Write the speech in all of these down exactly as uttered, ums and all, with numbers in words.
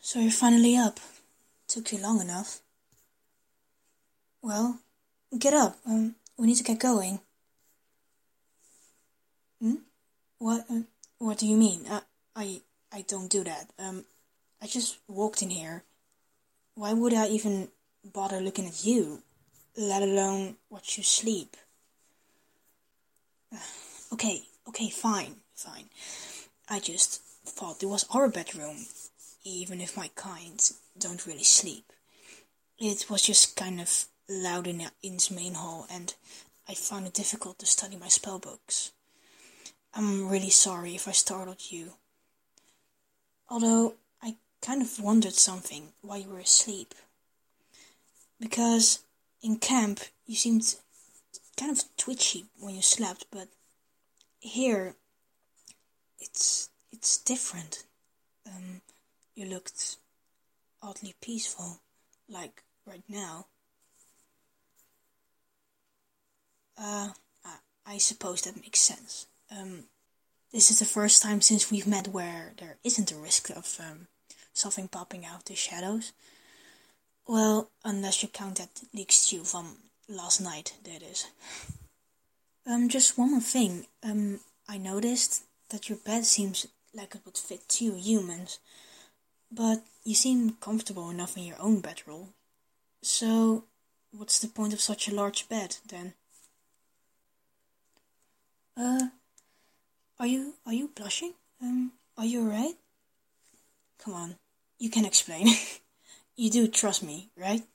So you're finally up. Took you long enough. Well, get up. Um, we need to get going. Hmm? What? Uh, what do you mean? Uh, I I don't do that. Um, I just walked in here. Why would I even bother looking at you, let alone watch you sleep? Okay, okay, fine, fine. I just thought it was our bedroom, even if my kind don't really sleep. It was just kind of loud in its main hall, and I found it difficult to study my spell books. I'm really sorry if I startled you. Although, I kind of wondered something while you were asleep. Because in camp, you seemed kind of twitchy when you slept, but here, it's it's different. Um, you looked oddly peaceful, like right now. Uh, I, I suppose that makes sense. Um, this is the first time since we've met where there isn't a risk of um, something popping out of the shadows. Well, unless you count that leak stew from last night, that is. Um, just one more thing. Um, I noticed that your bed seems like it would fit two humans, but you seem comfortable enough in your own bedroll. So, what's the point of such a large bed, then? Uh, are you, are you blushing? Um, are you alright? Come on, you can explain. You do trust me, right?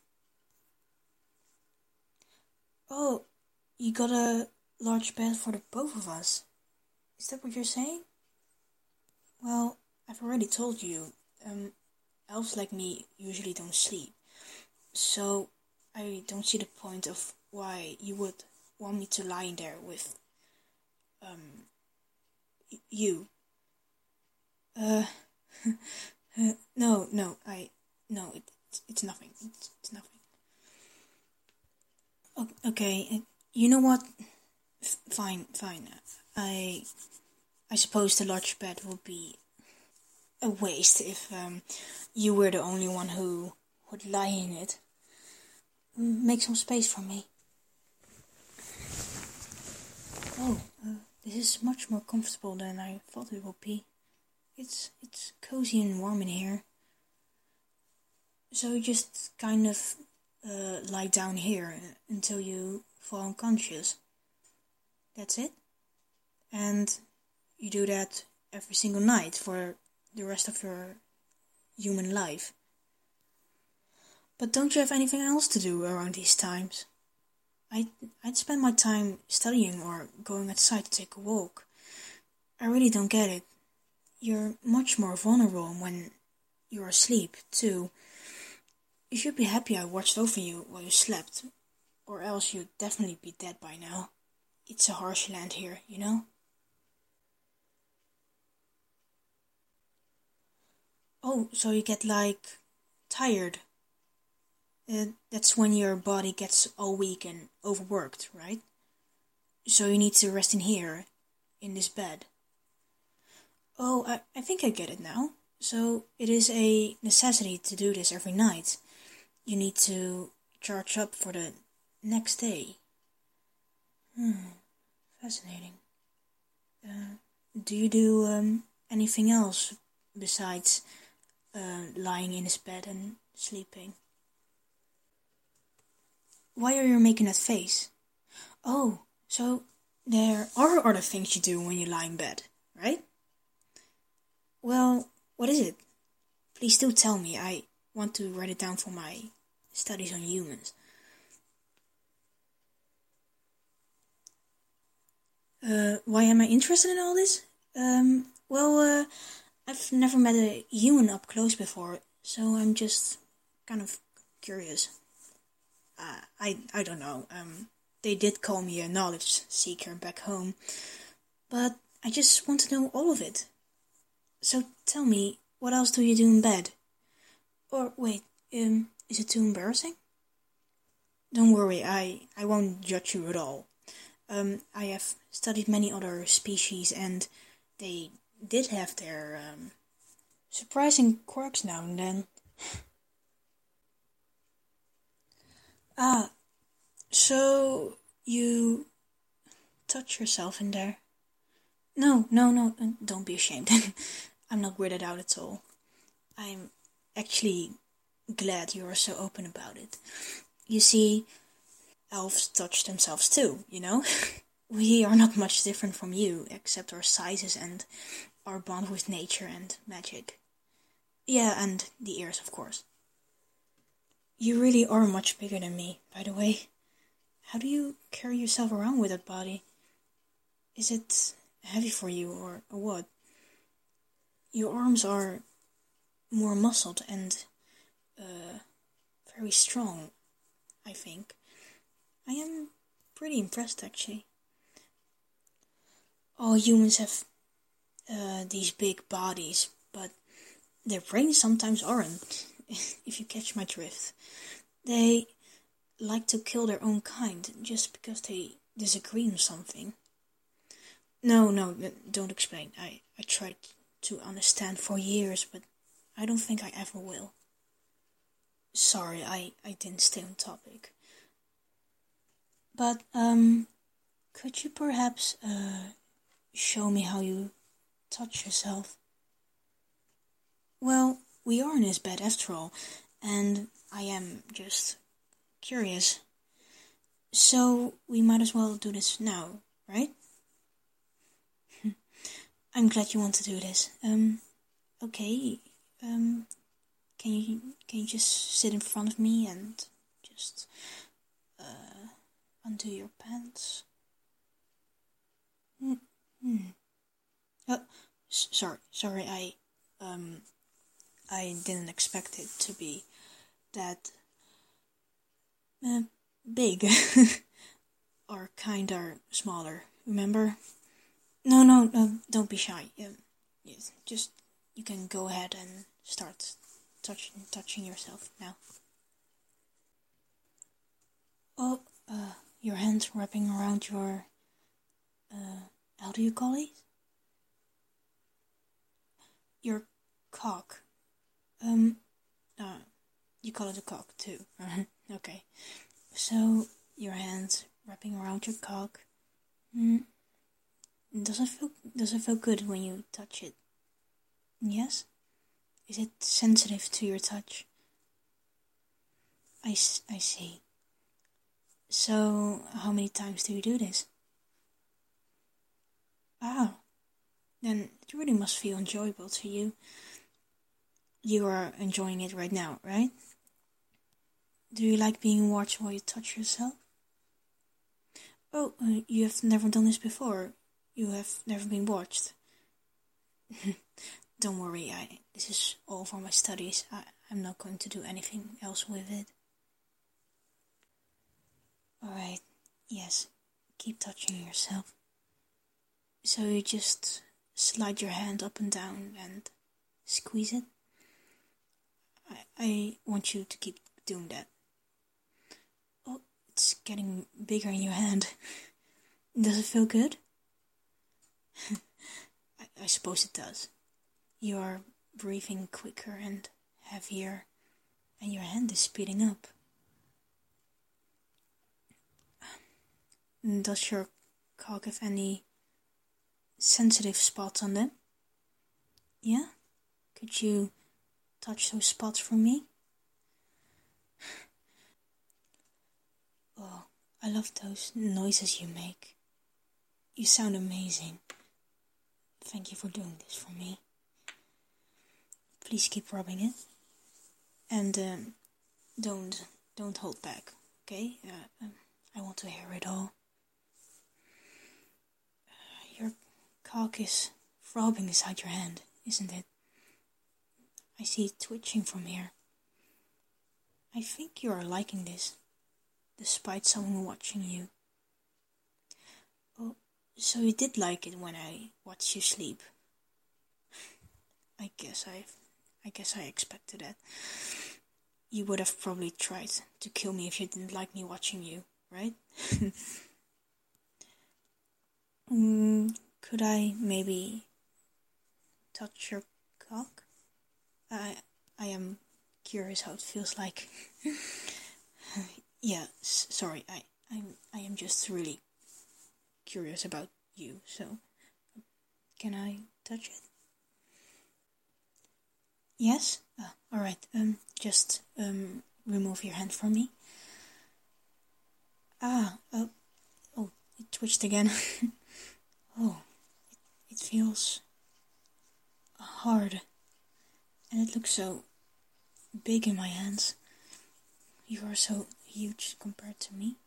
Oh, you got a large bed for the both of us. Is that what you're saying? Well, I've already told you, um, elves like me usually don't sleep, so I don't see the point of why you would want me to lie in there with, um, y- you. Uh, uh, no, no, I, no, it, it's, it's nothing, it's, it's nothing. O- okay, uh, you know what? F- fine, fine. I, I suppose the large bed would be a waste if um, you were the only one who would lie in it. Make some space for me. Oh, uh, this is much more comfortable than I thought it would be. It's it's cozy and warm in here. So you just kind of uh, lie down here until you fall unconscious. That's it? And you do that every single night for the rest of your human life. But don't you have anything else to do around these times? I'd, I'd spend my time studying or going outside to take a walk. I really don't get it. You're much more vulnerable when you're asleep, too. You should be happy I watched over you while you slept, or else you'd definitely be dead by now. It's a harsh land here, you know? Oh, so you get, like, tired. Uh, that's when your body gets all weak and overworked, right? So you need to rest in here, in this bed. Oh, I, I think I get it now. So it is a necessity to do this every night. You need to charge up for the next day. Hmm, fascinating. Uh, do you do um, anything else besides uh, lying in his bed and sleeping? Why are you making that face? Oh, so there are other things you do when you lie in bed, right? Well, what is it? Please do tell me. I want to write it down for my studies on humans. Uh, why am I interested in all this? Um, well, uh, I've never met a human up close before, so I'm just kind of curious. Uh, I, I don't know. Um, they did call me a knowledge seeker back home, but I just want to know all of it. So tell me, what else do you do in bed? Or wait, um, is it too embarrassing? Don't worry, I, I won't judge you at all. Um, I have studied many other species, and they did have their um, Surprising quirks now and then. Ah, so you touch yourself in there? No, no, no, uh, don't be ashamed. I'm not weirded out at all. I'm actually glad you are so open about it. You see, elves touch themselves too, you know? We are not much different from you, except our sizes and our bond with nature and magic. Yeah, and the ears, of course. You really are much bigger than me, by the way. How do you carry yourself around with that body? Is it heavy for you, or, or what? Your arms are more muscled and uh, very strong, I think. I am pretty impressed, actually. All humans have uh, these big bodies, but their brains sometimes aren't, if you catch my drift. They like to kill their own kind just because they disagree on something. No, no, don't explain. I, I tried to understand for years, but I don't think I ever will. Sorry, I, I didn't stay on topic. But, um, could you perhaps, uh, show me how you touch yourself? Well, we are in his bed after all, and I am just curious. So, we might as well do this now, right? I'm glad you want to do this. Um, okay, um, can you, can you just sit in front of me and just, uh, undo your pants? Hmm. hmm. Oh, s- sorry, sorry, I, um, I didn't expect it to be that, uh, big. Or kinda smaller, remember? No, no, no, don't be shy. Um, yes, just, you can go ahead and start touching, touching yourself now. Oh, uh, your hands wrapping around your, uh, how do you call it? Your cock. Um, uh, you call it a cock too. Okay. So, your hands wrapping around your cock. Mm. Does it feel, does it feel good when you touch it? Yes? Is it sensitive to your touch? I, I see. So, how many times do you do this? Ah, then it really must feel enjoyable to you. You are enjoying it right now, right? Do you like being watched while you touch yourself? Oh, uh, you have never done this before. You have never been watched. Don't worry, I this is all for my studies. I, I'm not going to do anything else with it. Alright, yes, keep touching yourself. So you just slide your hand up and down and squeeze it. I, I want you to keep doing that. Oh, it's getting bigger in your hand. Does it feel good? I, I suppose it does. You are breathing quicker and heavier, and your hand is speeding up. Does your cock have any sensitive spots on them? Yeah? Could you touch those spots for me? Oh, I love those noises you make. You sound amazing. Thank you for doing this for me. Please keep rubbing it. And um, don't don't hold back, okay? Uh, um, I want to hear it all. Your cock is throbbing inside your hand, isn't it? I see it twitching from here. I think you are liking this, despite someone watching you. Oh, so you did like it when I watched you sleep. I guess I, I guess I expected that. You would have probably tried to kill me if you didn't like me watching you, right? mm, could I maybe touch your cock? I I am curious how it feels like. yeah, s- sorry, I, I, I am just really curious about you, so can I touch it? Yes? Uh, alright, um, just, um, remove your hand from me. Ah, oh, oh, it twitched again. oh, it, it feels hard, and it looks so big in my hands. You are so huge compared to me.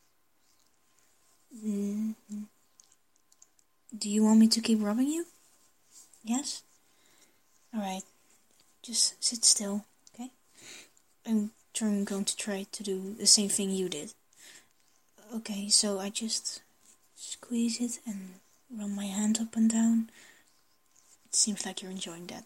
Mm-hmm. Do you want me to keep rubbing you? Yes? Alright, just sit still, okay? I'm trying, going to try to do the same thing you did. Okay, so I just squeeze it and run my hand up and down. It seems like you're enjoying that.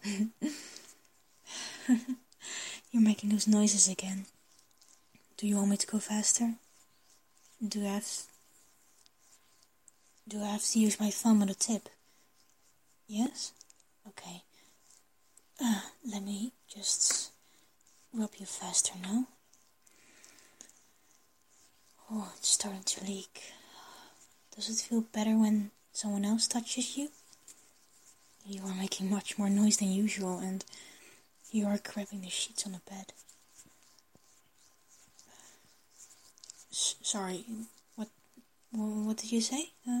You're making those noises again. Do you want me to go faster? Do I have... Do I have to use my thumb on the tip? Yes? Okay. Uh, let me just rub you faster now. Oh, it's starting to leak. Does it feel better when someone else touches you? You are making much more noise than usual, and you are grabbing the sheets on the bed. S- sorry, what, what did you say? Uh,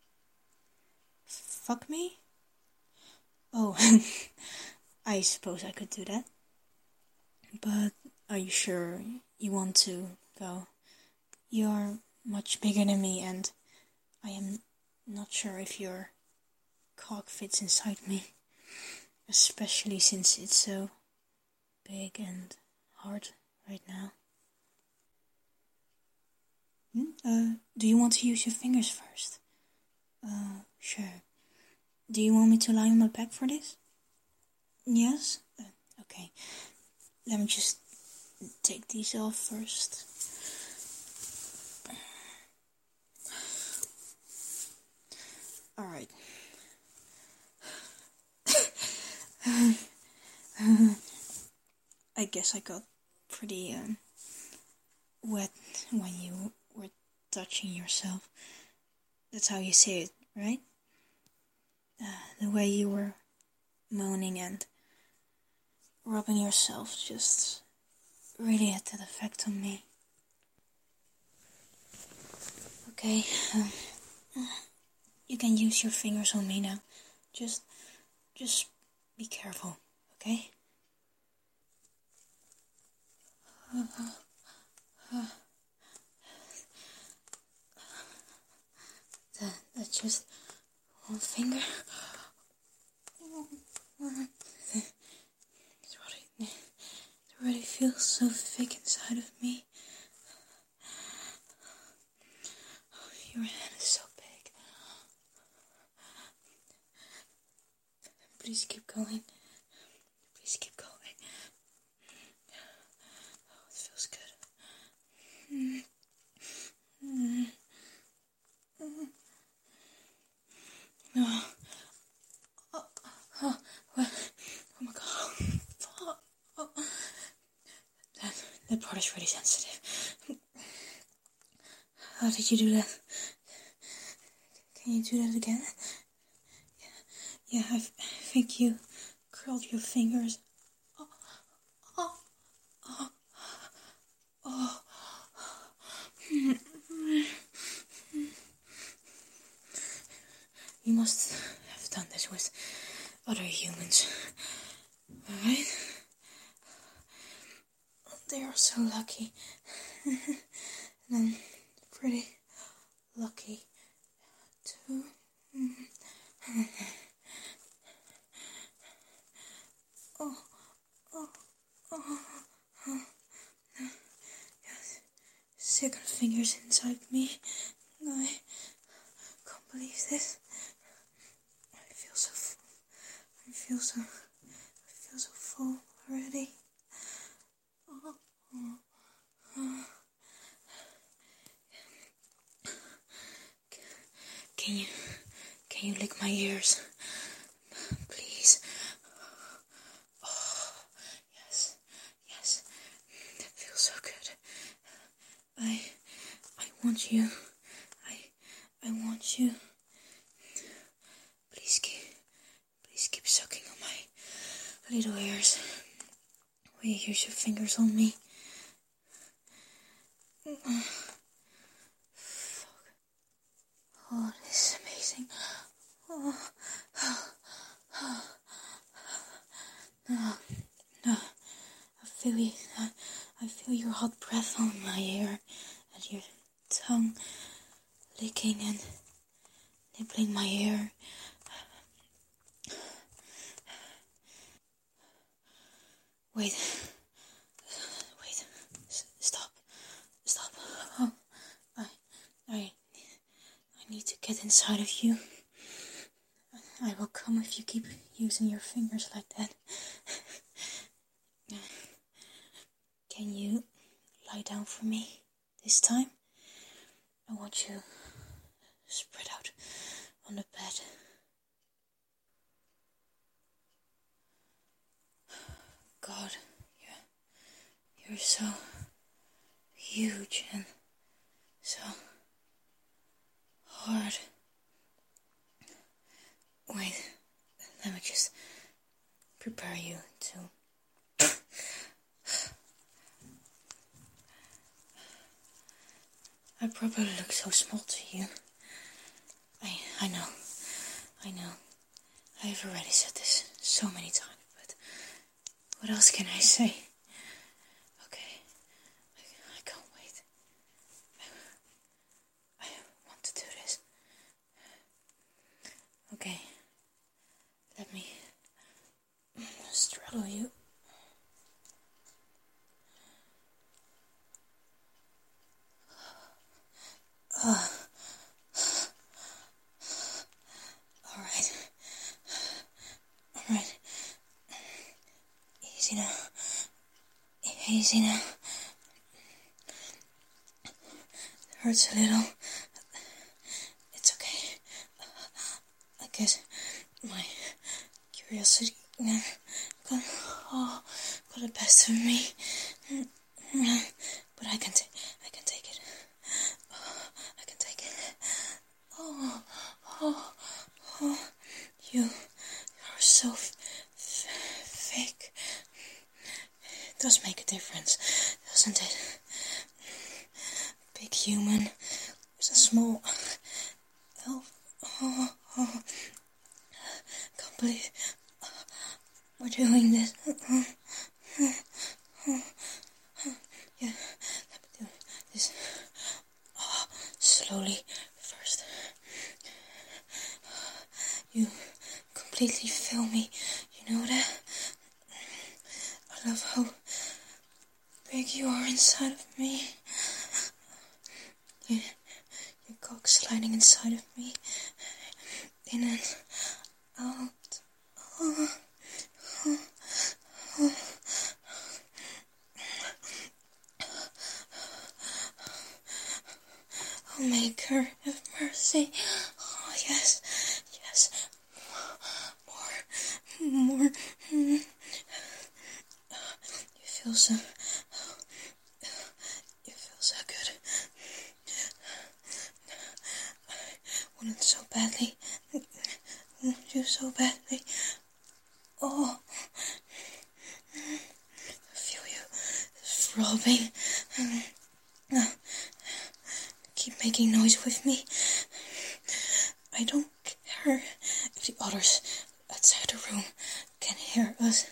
fuck me? Oh, I suppose I could do that. But are you sure you want to go? You are much bigger than me, and I am not sure if your cock fits inside me. Especially since it's so big and hard right now. Hmm? Uh, do you want to use your fingers first? Uh, sure. Do you want me to lie on my back for this? Yes? Uh, okay. Let me just take these off first. Alright. I guess I got pretty um, wet when you were touching yourself. That's how you say it, right? Uh, the way you were moaning and rubbing yourself just really had that effect on me. Okay, um, you can use your fingers on me now. Just, just be careful, okay? That, that's just one finger. It already, it already feels so thick inside of me. Your hand is so big. Please keep going. Please keep going. Oh, it feels good. Mm. Mm. Mm. Oh. Oh. Oh. What? Oh my god. Oh. Oh. That, that part is really sensitive. How did you do that? Can you do that again? Yeah, I, I think you curled your fingers. Oh, oh, oh, oh. You must have done this with other humans, alright? They are so lucky. And I'm pretty lucky too. Oh, oh, oh, oh. Yes. Second fingers inside me. I can't believe this. I feel so full. I feel so, I feel so full already. Oh, oh, oh. Can you, can you lick my ears? Please. Oh, want you. I, I want you. Please keep, please keep sucking on my little ears. Will you use your fingers on me? Uh, fuck. Oh, this is amazing. Oh, oh, oh. No, no. I feel you. I, I feel your hot breath on my ear, and your tongue licking and nibbling my ear. Wait, wait, S- stop, stop. Oh, I, I, I need to get inside of you. I will come if you keep using your fingers like that. Can you lie down for me this time? I want you spread out on the bed. God, you're, you're so huge and so hard. Wait, let me just prepare you to... I probably look so small to you. I I know, I know. I've already said this so many times, but what else can I say? Okay, I, I can't wait. I, I want to do this. Okay, let me straddle you. Uh, alright. Alright. Easy now. Easy now. It hurts a little. It's okay. I guess my curiosity got, oh, got the best of me. But I can, t- I can take it. Oh, I can take it. Oh, oh, oh. You, you are so f- f- fake. It does make a difference, doesn't it? Big human with a small elf. Oh, oh. Can't believe we're doing this. Yeah, let me do this. Oh, slowly first. You completely fill me. You know that? I love how big you are inside of me. You, your cock sliding inside of me. In and out. Oh, oh, oh. Oh, Maker, have mercy. Oh, yes, yes. More, more. You feel so, you feel so good. I want it so badly. I want you so badly. Oh, I feel you throbbing. Keep making noise with me. I don't care if the others outside the room can hear us.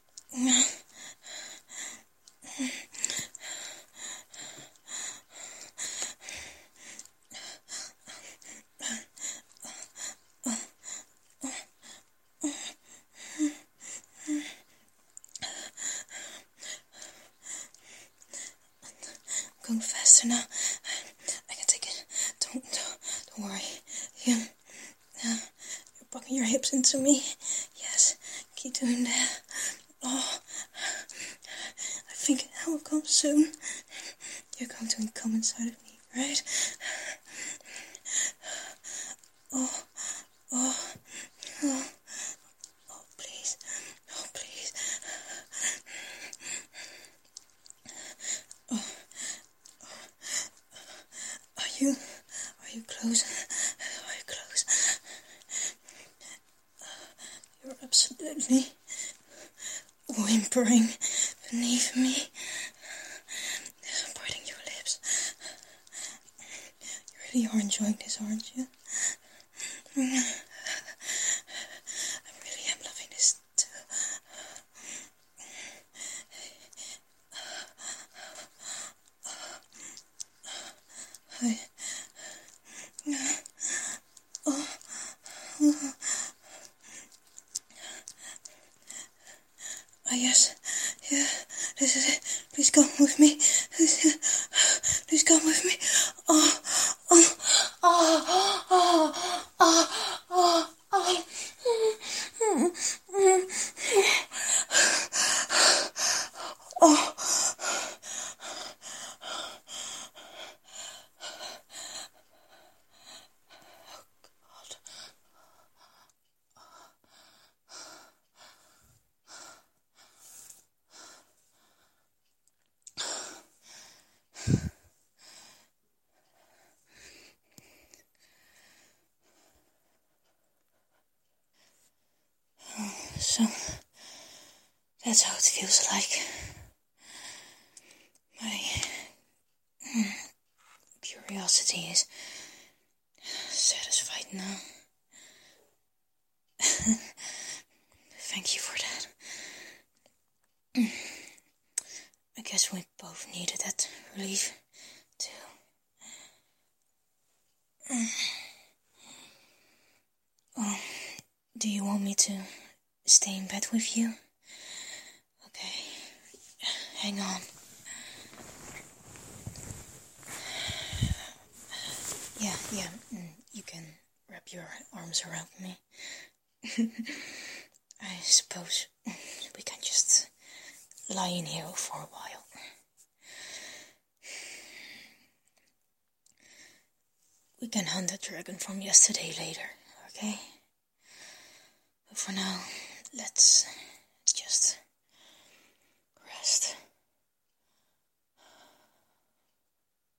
I'm going faster now. I can take it. Don't, don't, don't worry. You, uh, you're bucking your hips into me. Yes, keep doing that. Oh, I think it will come soon. You're going to come inside of me, right? Oh, oh, oh, oh, please, oh, please. Oh, oh. I close, very close. You're absolutely whimpering beneath me, biting your lips. You really are enjoying this, aren't you? I really am loving this too. I, oh, oh. Ah, yes, yeah, this is it. Please come with me. Please, please come with me. Oh, oh, oh, oh, oh, oh, oh. Oh. So, that's how it feels like. My mm, curiosity is satisfied now. Thank you for that. I guess we both needed that relief, too. Oh, do you want me to stay in bed with you? Okay, hang on. Yeah, yeah, you can wrap your arms around me. I suppose we can just lie in here for a while. We can hunt that dragon from yesterday later, okay? But for now, let's just